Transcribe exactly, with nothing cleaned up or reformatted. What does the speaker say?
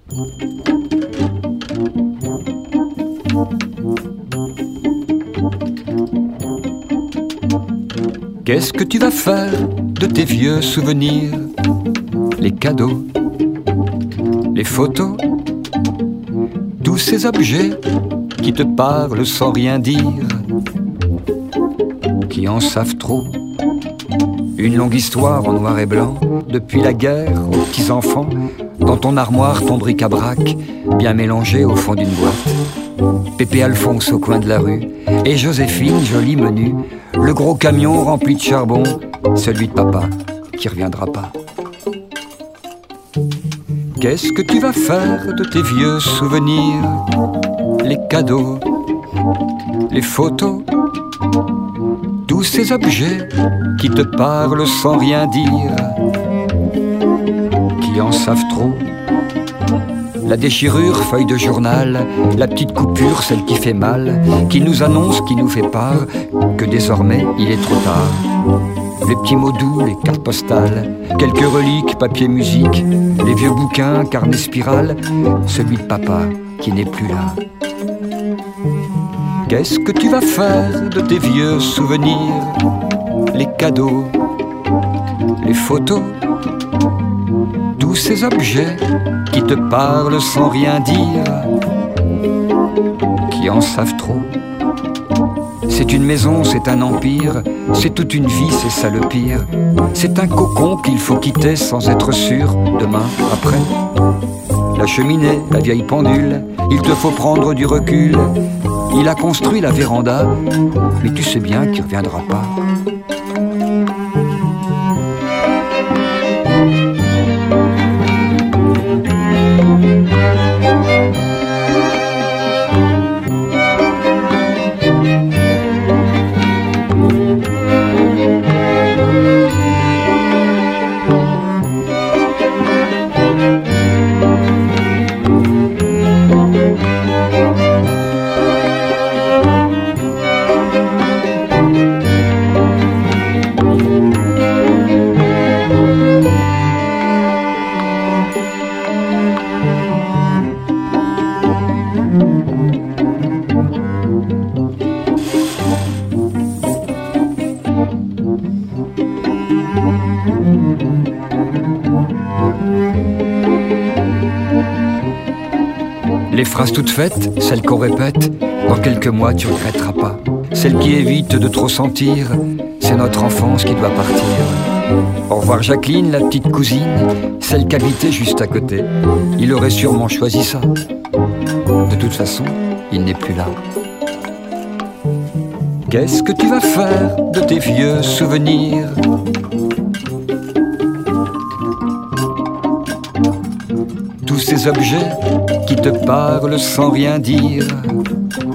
Qu'est-ce que tu vas faire de tes vieux souvenirs? Les cadeaux, les photos, tous ces objets qui te parlent sans rien dire, qui en savent trop. Une longue histoire en noir et blanc, depuis la guerre aux petits-enfants, dans ton armoire, ton bric-à-brac, bien mélangé au fond d'une boîte. Pépé Alphonse au coin de la rue, et Joséphine, jolie menue, le gros camion rempli de charbon, celui de papa qui reviendra pas. Qu'est-ce que tu vas faire de tes vieux souvenirs? Les cadeaux, les photos, tous ces objets qui te parlent sans rien dire, qui en savent trop. La déchirure, feuille de journal, la petite coupure, celle qui fait mal, qui nous annonce, qui nous fait part que désormais il est trop tard. Les petits mots doux, les cartes postales, quelques reliques, papier, musique, les vieux bouquins, carnet spirale, celui de papa qui n'est plus là. Qu'est-ce que tu vas faire de tes vieux souvenirs? Les cadeaux, les photos, tous ces objets qui te parlent sans rien dire, qui en savent trop. C'est une maison, c'est un empire, c'est toute une vie, c'est ça le pire. C'est un cocon qu'il faut quitter sans être sûr, demain, après. La cheminée, la vieille pendule, il te faut prendre du recul. Il a construit la véranda, mais tu sais bien qu'il ne reviendra pas. Les phrases toutes faites, celles qu'on répète, dans quelques mois tu regretteras pas. Celle qui évite de trop sentir, c'est notre enfance qui doit partir. Au revoir Jacqueline, la petite cousine, celle qui habitait juste à côté. Il aurait sûrement choisi ça. De toute façon, il n'est plus là. Qu'est-ce que tu vas faire de tes vieux souvenirs? Tous ces objets qui te parlent sans rien dire,